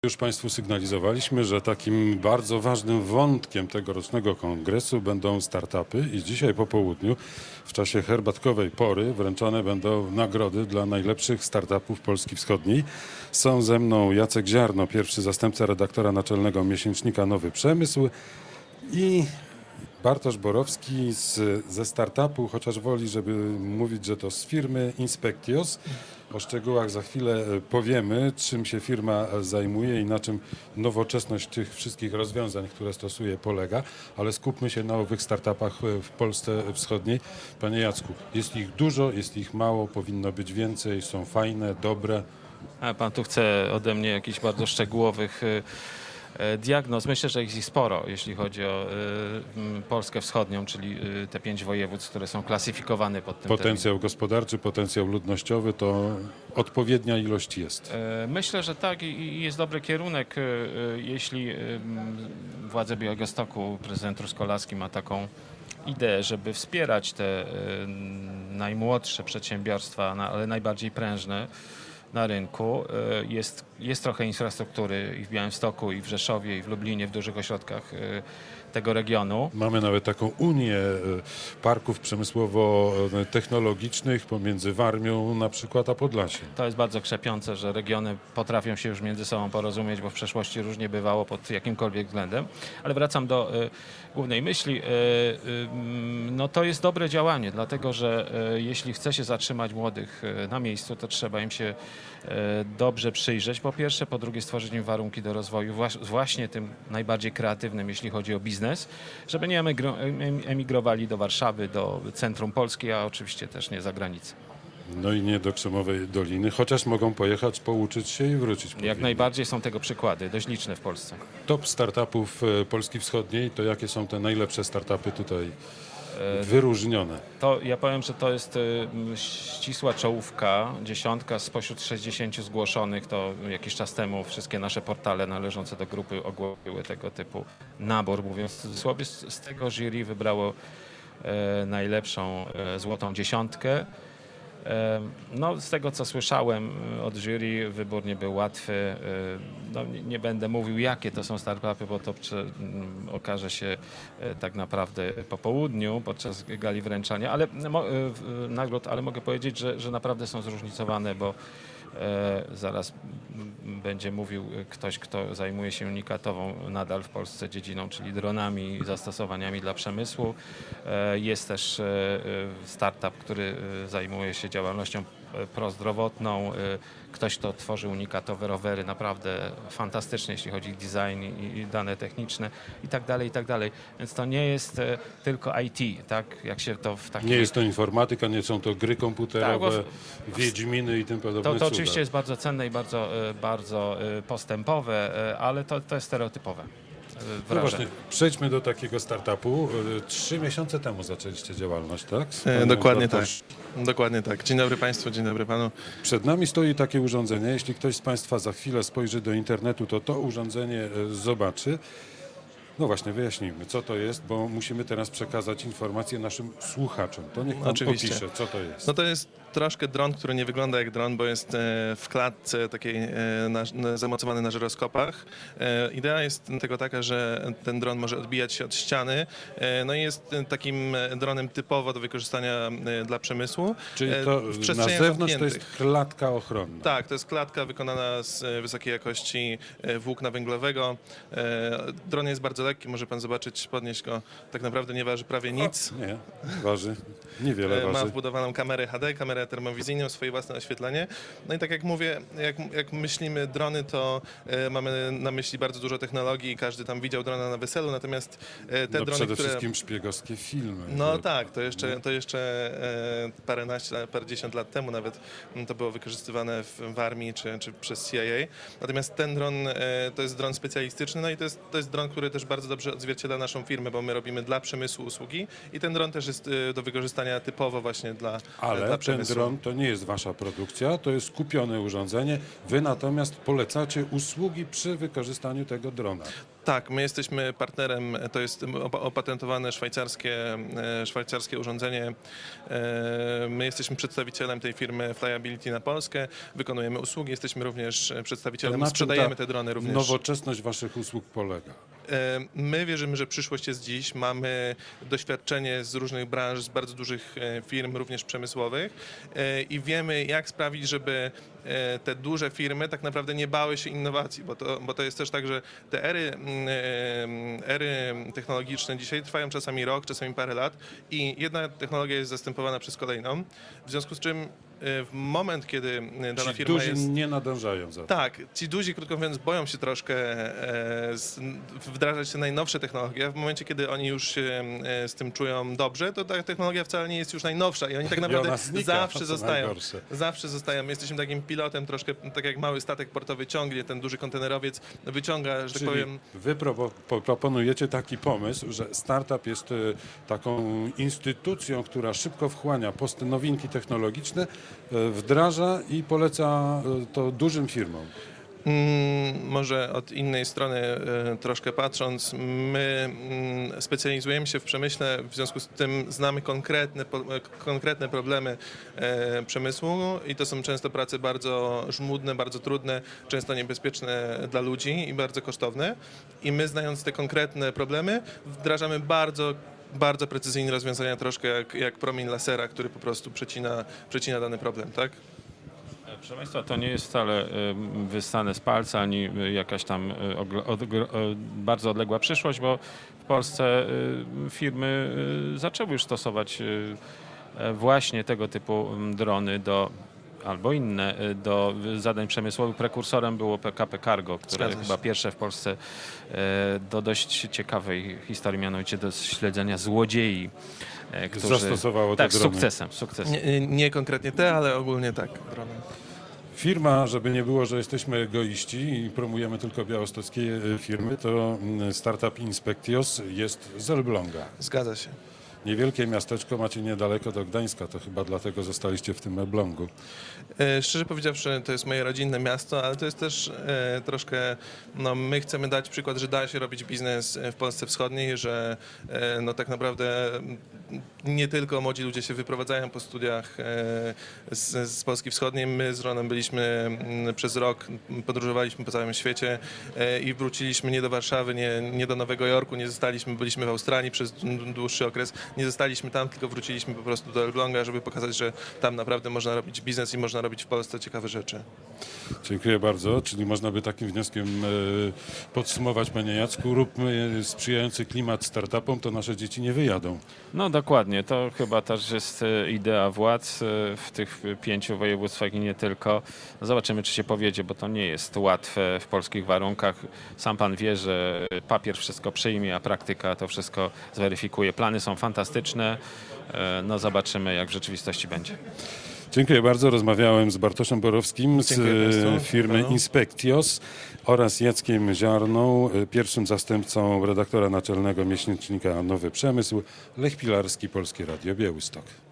Już Państwu sygnalizowaliśmy, że takim bardzo ważnym wątkiem tegorocznego kongresu będą startupy i dzisiaj po południu w czasie herbatkowej pory wręczone będą nagrody dla najlepszych startupów Polski Wschodniej. Są ze mną Jacek Ziarno, pierwszy zastępca redaktora naczelnego miesięcznika Nowy Przemysł i Bartosz Borowski ze startupu, chociaż woli, żeby mówić, że to z firmy Inspectios. O szczegółach za chwilę powiemy, czym się firma zajmuje i na czym nowoczesność tych wszystkich rozwiązań, które stosuje, polega, ale skupmy się na owych startupach w Polsce Wschodniej. Panie Jacku, jest ich dużo, jest ich mało, powinno być więcej, są fajne, dobre. A pan tu chce ode mnie jakichś bardzo szczegółowych diagnoz. Myślę, że jest ich sporo, jeśli chodzi o Polskę Wschodnią, czyli te 5 województw, które są klasyfikowane pod tym Potencjał terminem. gospodarczy, potencjał ludnościowy to odpowiednia ilość jest. Myślę, że tak i jest dobry kierunek, jeśli władze Białegostoku, prezydent Truskolaski ma taką ideę, żeby wspierać te najmłodsze przedsiębiorstwa, ale najbardziej prężne na rynku. Jest trochę infrastruktury i w Białymstoku, i w Rzeszowie, i w Lublinie, w dużych ośrodkach tego regionu. Mamy nawet taką unię parków przemysłowo-technologicznych pomiędzy Warmią na przykład a Podlasiem. To jest bardzo krzepiące, że regiony potrafią się już między sobą porozumieć, bo w przeszłości różnie bywało pod jakimkolwiek względem. Ale wracam do głównej myśli. No to jest dobre działanie, dlatego że jeśli chce się zatrzymać młodych na miejscu, to trzeba im się dobrze przyjrzeć. Po pierwsze, po drugie stworzyć im warunki do rozwoju, właśnie tym najbardziej kreatywnym, jeśli chodzi o biznes, żeby nie emigrowali do Warszawy, do centrum Polski, a oczywiście też nie za granicę. No i nie do Krzemowej Doliny, chociaż mogą pojechać, pouczyć się i wrócić. Jak najbardziej są tego przykłady, dość liczne w Polsce. Top startupów Polski Wschodniej, to jakie są te najlepsze startupy tutaj wyróżnione? To ja powiem, że to jest ścisła czołówka, dziesiątka spośród 60 zgłoszonych. To jakiś czas temu wszystkie nasze portale należące do grupy ogłosiły tego typu nabór, mówiąc w cudzysłowie. Z tego jury wybrało najlepszą złotą dziesiątkę. No, z tego, co słyszałem od jury, wybór nie był łatwy. No, nie będę mówił, jakie to są startupy, bo to okaże się tak naprawdę po południu, podczas gali wręczania, nagród, ale mogę powiedzieć, że naprawdę są zróżnicowane, bo zaraz będzie mówił ktoś, kto zajmuje się unikatową nadal w Polsce dziedziną, czyli dronami i zastosowaniami dla przemysłu. Jest też startup, który zajmuje się działalnością prozdrowotną. Ktoś, kto tworzy unikatowe rowery, naprawdę fantastycznie, jeśli chodzi o design i dane techniczne i tak dalej, i tak dalej. Więc to nie jest tylko IT, tak? Jak się to w takiej... Nie jest to informatyka, nie są to gry komputerowe, Tak, Wiedźminy i tym podobne To cuda. oczywiście jest bardzo cenne i bardzo postępowe, ale to jest stereotypowe No właśnie, wrażenie. przejdźmy do takiego startupu. 3 miesiące temu zaczęliście działalność, tak? Dokładnie tak. Dokładnie tak. Dzień dobry Państwu, dzień dobry Panu. Przed nami stoi takie urządzenie. Jeśli ktoś z Państwa za chwilę spojrzy do internetu, to urządzenie zobaczy. No właśnie, wyjaśnijmy, co to jest, bo musimy teraz przekazać informacje naszym słuchaczom. To niech Pan Oczywiście. opisze, co to jest. No to jest troszkę dron, który nie wygląda jak dron, bo jest w klatce takiej zamocowany na żyroskopach. Idea jest tego taka, że ten dron może odbijać się od ściany, no i jest takim dronem typowo do wykorzystania dla przemysłu. Czyli to w na przestrzeniach zewnątrz to zamkniętych. jest klatka ochronna. Tak, to jest klatka wykonana z wysokiej jakości włókna węglowego. Dron jest bardzo lekki, może pan zobaczyć, podnieść go. Tak naprawdę nie waży prawie nic. Nie, waży. Niewiele Ma waży. wbudowaną kamerę HD, kamerę termowizyjną, swoje własne oświetlenie. No i tak jak mówię, jak myślimy drony, to mamy na myśli bardzo dużo technologii. Każdy tam widział drona na weselu, natomiast te drony, Przede które... wszystkim szpiegowskie filmy. No tak, to jeszcze parędziesiąt lat temu nawet to było wykorzystywane w armii czy przez CIA. Natomiast ten dron to jest dron specjalistyczny, no i to jest dron, który też bardzo dobrze odzwierciedla naszą firmę, bo my robimy dla przemysłu usługi i ten dron też jest do wykorzystania typowo właśnie dla Ale ten przemysłu. dron to nie jest wasza produkcja, to jest kupione urządzenie. Wy natomiast polecacie usługi przy wykorzystaniu tego drona. Tak, my jesteśmy partnerem, to jest opatentowane szwajcarskie urządzenie. My jesteśmy przedstawicielem tej firmy Flyability na Polskę, wykonujemy usługi, jesteśmy również przedstawicielem, To na czym sprzedajemy ta te drony również. Nowoczesność waszych usług polega. My wierzymy, że przyszłość jest dziś. Mamy doświadczenie z różnych branż, z bardzo dużych firm, również przemysłowych i wiemy, jak sprawić, żeby te duże firmy tak naprawdę nie bały się innowacji, bo to jest też tak, że te ery technologiczne dzisiaj trwają czasami rok, czasami parę lat i jedna technologia jest zastępowana przez kolejną, w związku z czym w moment, kiedy dana Ci firma duzi jest... nie nadążają za tym. Tak, ci duzi, krótko mówiąc, boją się troszkę wdrażać te najnowsze technologie. W momencie, kiedy oni już się z tym czują dobrze, to ta technologia wcale nie jest już najnowsza i oni tak naprawdę ona znika, zawsze co zostają. najgorsze. Zawsze zostają. My jesteśmy takim pilotem, troszkę tak jak mały statek portowy ciągnie, ten duży kontenerowiec wyciąga, że tak Czyli powiem... wy proponujecie taki pomysł, że startup jest taką instytucją, która szybko wchłania nowinki technologiczne, wdraża i poleca to dużym firmom. Może od innej strony troszkę patrząc, my specjalizujemy się w przemyśle, w związku z tym znamy konkretne problemy przemysłu i to są często prace bardzo żmudne, bardzo trudne, często niebezpieczne dla ludzi i bardzo kosztowne. I my, znając te konkretne problemy, wdrażamy bardzo precyzyjne rozwiązania, troszkę jak promień lasera, który po prostu przecina dany problem, tak? Proszę Państwa, to nie jest wcale wyssane z palca, ani jakaś tam bardzo odległa przyszłość, bo w Polsce firmy zaczęły już stosować właśnie tego typu drony albo inne do zadań przemysłowych. Prekursorem było PKP Cargo, które chyba pierwsze w Polsce do dość ciekawej historii, mianowicie do śledzenia złodziei, którzy... Zastosowało te tak, drony. z sukcesem. Nie konkretnie te, ale ogólnie tak. Drony. Firma, żeby nie było, że jesteśmy egoiści i promujemy tylko białostockie firmy, to startup Inspectios jest z Elbląga. Zgadza się. Niewielkie miasteczko macie niedaleko do Gdańska, to chyba dlatego zostaliście w tym Elblągu. Szczerze powiedziawszy, to jest moje rodzinne miasto, ale to jest też troszkę, my chcemy dać przykład, że da się robić biznes w Polsce Wschodniej, że tak naprawdę nie tylko młodzi ludzie się wyprowadzają po studiach z Polski Wschodniej. My z Ronem byliśmy przez rok, podróżowaliśmy po całym świecie i wróciliśmy nie do Warszawy, nie do Nowego Jorku, byliśmy w Australii przez dłuższy okres, nie zostaliśmy tam, tylko wróciliśmy po prostu do Elbląga, żeby pokazać, że tam naprawdę można robić biznes i można robić w Polsce ciekawe rzeczy. Dziękuję bardzo. Czyli można by takim wnioskiem podsumować, panie Jacku, róbmy sprzyjający klimat startupom, to nasze dzieci nie wyjadą. No dokładnie, to chyba też jest idea władz w tych 5 województwach i nie tylko. Zobaczymy, czy się powiedzie, bo to nie jest łatwe w polskich warunkach. Sam pan wie, że papier wszystko przyjmie, a praktyka to wszystko zweryfikuje. Plany są fantastyczne, no zobaczymy, jak w rzeczywistości będzie. Dziękuję bardzo. Rozmawiałem z Bartoszem Borowskim z firmy Dziękuję. Inspectios oraz Jackiem Ziarną, pierwszym zastępcą redaktora naczelnego miesięcznika Nowy Przemysł, Lech Pilarski, Polskie Radio Białystok.